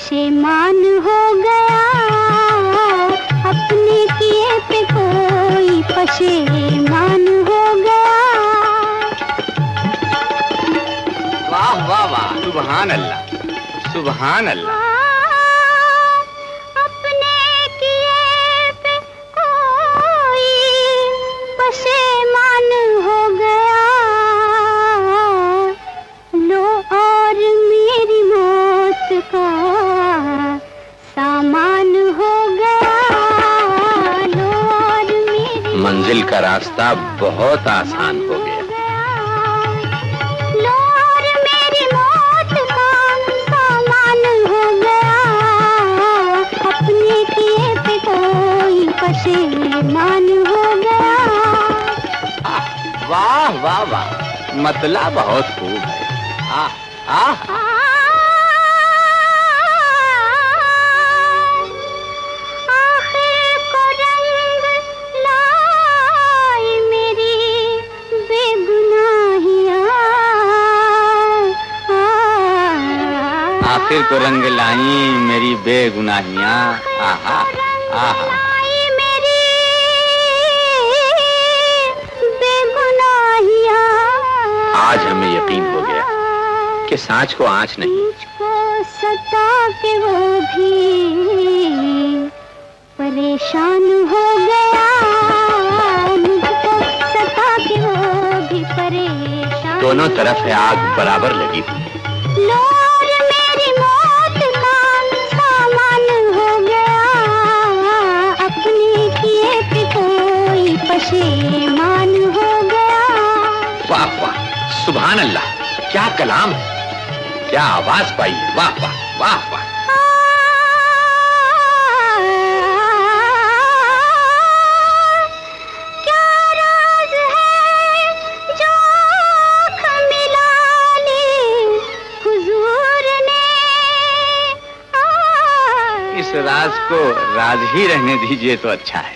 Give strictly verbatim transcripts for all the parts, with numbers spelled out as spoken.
पशेमान हो गया, अपने किए पे कोई पशेमान हो गया। वाह वाह वाह, सुभान अल्लाह, सुभान अल्लाह। मंजिल का रास्ता बहुत आसान हो गया। लो और मेरी मौत का सामान हो गया, अपने किए पे कोई पशेमान हो गया। वाह वाह वाह, मतला बहुत खूब है। आह आह आखिर को रंग लाई मेरी बेगुनाहियाँ। आहा आहा मेरी बेगुनाहियाँ। आज हमें यकीन हो गया कि सांच को आँच नहीं। मुझको सता के वो भी परेशान हो गया, मुझको सता के वो भी परेशान। दोनों तरफ है आग बराबर लगी हुई। पशेमान हो गया। वाह वाह, सुभान अल्लाह, क्या कलाम है, क्या आवाज पाई है। वाह वाह वाह वाह। क्या राज है जो आँख मिला ली हुजूर ने। इस राज को राज ही रहने दीजिए तो अच्छा है।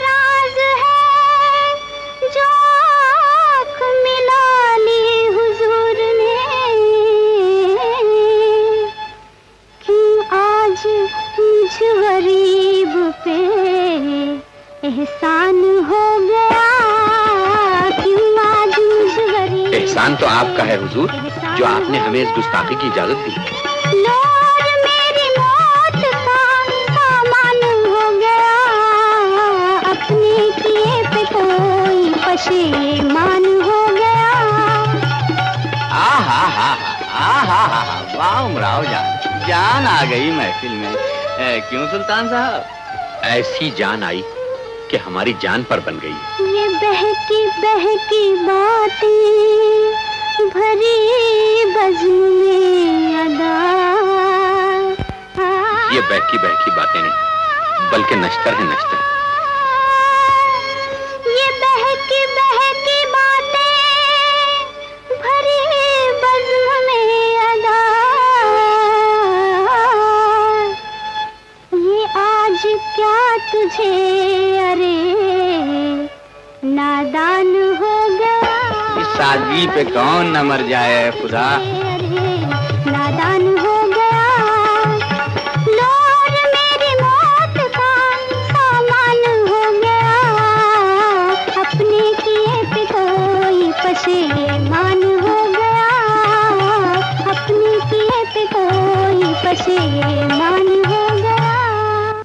गरीब पे एहसान हो गया, क्यों आज मुझ गरीब। एहसान तो आपका है हुजूर, जो आपने हमें इस गुस्ताखी की इजाजत दी। लो और मेरी मौत का सामान हो गया, अपने किए पे कोई पशेमान हो गया। आहा हा हा हा हा, वाह उमराव जान, जान आ गई महफिल में। ए, क्यों सुल्तान साहब? ऐसी जान आई कि हमारी जान पर बन गई। ये बहकी बहकी बातें भरी बज़्म में अदा। ये बहकी बहकी बातें नहीं, बल्कि नश्तर है नश्तर। ये बहकी बहकी बातें भरी बज़्म में अदा। ये आज क्या तुझे अरे नादान हो गया। इस सादगी पे कौन न मर जाए खुदा। अरे नादान हो गया। लो और मेरी मौत का सामान हो गया, अपने किए पे कोई पशेमान हो गया, अपने किए पे कोई पशेमान हो